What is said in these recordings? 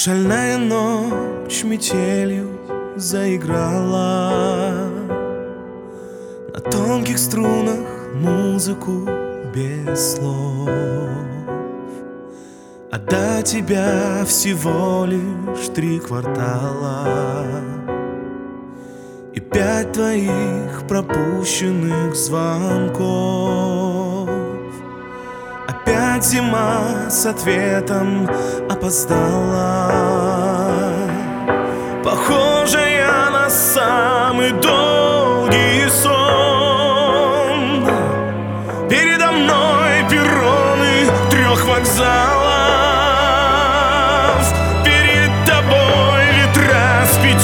Шальная ночь метелью заиграла, на тонких струнах музыку без слов. А до тебя всего лишь 3 квартала и 5 твоих пропущенных звонков. Опять зима с ответом опоздала, похожая на самый долгий сон. Передо мной перроны 3 вокзалов, перед тобой ветра с 5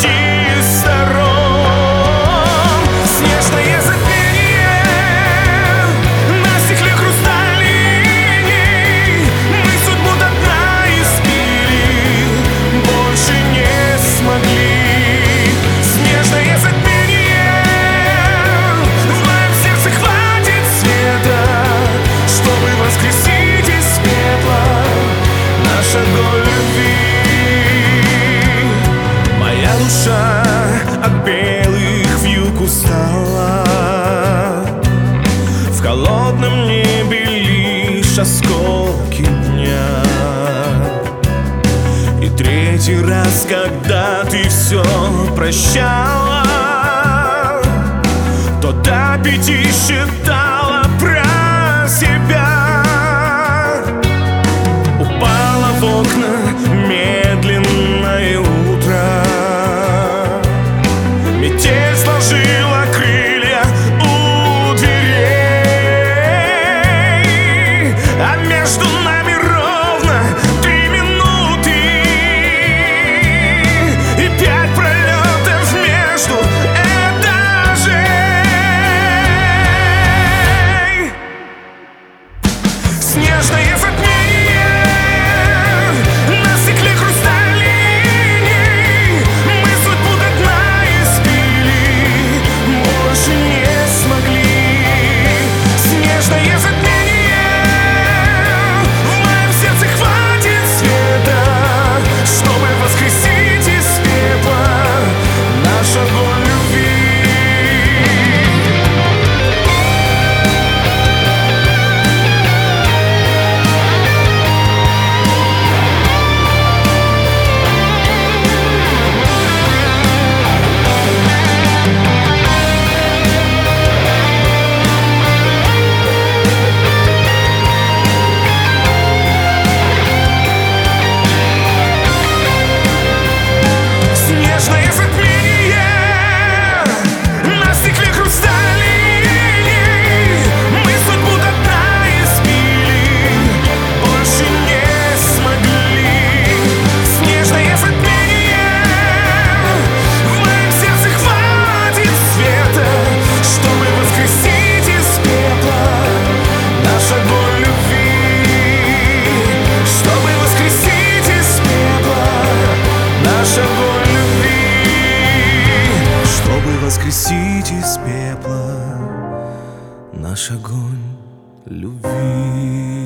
сторон. Снежное забвение на стекле хрусталиний. Мы судьбу до дна испили, больше не смогли. Снежное затмение, в моем сердце хватит света, чтобы воскресить из пепла наш огонь любви. Моя душа от белых вьюг устала, в холодном небе лишь осколки дня. И 3-й раз, когда ты все прощала, то до 5 считала про себя. Упала в окна медленное утро, метель сложила крылья у дверей, а между нами ровно 3 минуты и 5 пролетов между этажей. Снежное затмение на стекле хрусталиний. Мы судьбу до дна испили, больше не смогли. Снежное затмение, в моем сердце хватит света, чтобы воскресить из пепла наш огонь любви. Снежное затмение на стекле хрусталиний. Мы судьбу до дна испили, больше не смогли. Снежное затмение, в моем сердце хватит света, чтобы воскресить из пепла наш огонь любви. Чтобы воскресить из пепла наш огонь любви. Чтобы воскресить из пепла наш огонь любви.